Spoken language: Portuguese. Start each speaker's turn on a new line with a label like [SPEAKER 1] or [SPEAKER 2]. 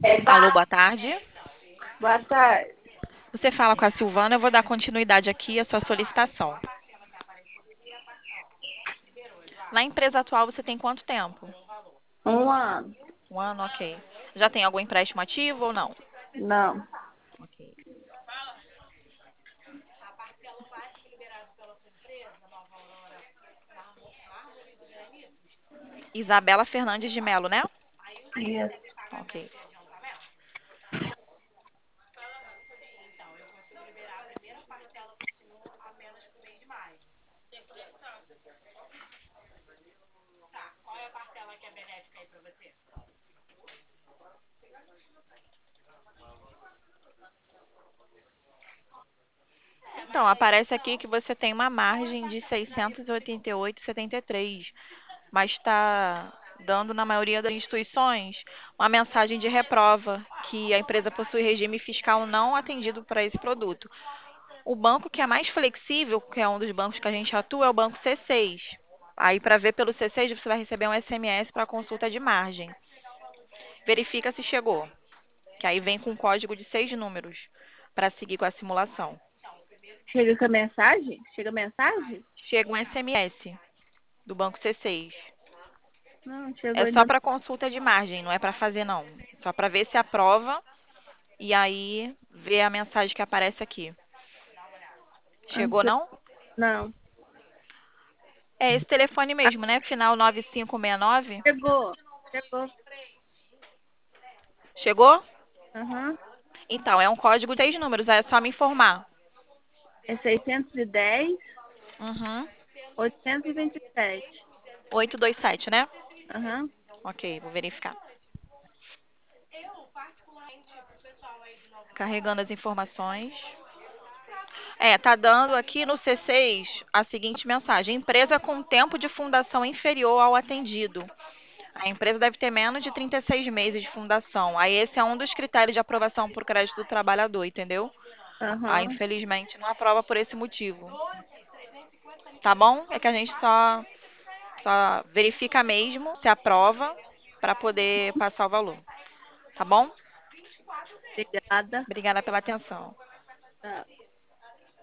[SPEAKER 1] Alô, boa tarde.
[SPEAKER 2] Boa tarde.
[SPEAKER 1] Você fala com a Silvana, eu vou dar continuidade aqui à sua solicitação. Na empresa atual você tem quanto tempo?
[SPEAKER 2] Um ano.
[SPEAKER 1] Um ano, ok. Já tem algum empréstimo ativo ou não?
[SPEAKER 2] Não.
[SPEAKER 1] Ok. Isabela Fernandes de Melo, né?
[SPEAKER 2] Isso.
[SPEAKER 1] Ok. Então, aparece aqui que você tem uma margem de 688,73, mas está dando na maioria das instituições uma mensagem de reprova que a empresa possui regime fiscal não atendido para esse produto. O banco que é mais flexível, que é um dos bancos que a gente atua, é o banco C6. Aí, para ver pelo C6, você vai receber um SMS para consulta de margem. Verifica se chegou, que aí vem com um código de 6 números para seguir com a simulação.
[SPEAKER 2] Chega com a mensagem? Chega a mensagem?
[SPEAKER 1] Chega um SMS do banco C6.
[SPEAKER 2] Não,
[SPEAKER 1] É
[SPEAKER 2] chegou
[SPEAKER 1] só
[SPEAKER 2] ainda.
[SPEAKER 1] para consulta de margem, não é para fazer não. Só para ver se aprova e aí ver a mensagem que aparece aqui.
[SPEAKER 2] Não.
[SPEAKER 1] Chegou não?
[SPEAKER 2] Não.
[SPEAKER 1] É esse telefone
[SPEAKER 2] Ah,
[SPEAKER 1] mesmo, né? Final 9569.
[SPEAKER 2] chegou. Chegou.
[SPEAKER 1] Chegou?
[SPEAKER 2] Aham.
[SPEAKER 1] Então, é um código de 6 números, aí é só me informar.
[SPEAKER 2] É 610,
[SPEAKER 1] Uhum.
[SPEAKER 2] 827.
[SPEAKER 1] 827, né?
[SPEAKER 2] Aham.
[SPEAKER 1] Ok, vou verificar. Carregando as informações. Tá dando aqui no C6 a seguinte mensagem: empresa com tempo de fundação inferior ao atendido. A empresa deve ter menos de 36 meses de fundação. Aí esse é um dos critérios de aprovação por crédito do trabalhador, entendeu? Aí,
[SPEAKER 2] Aham.
[SPEAKER 1] infelizmente, não aprova por esse motivo. Tá bom? É que a gente só verifica mesmo se aprova para poder passar o valor. Tá bom?
[SPEAKER 2] Obrigada.
[SPEAKER 1] Obrigada pela atenção.
[SPEAKER 2] Tá.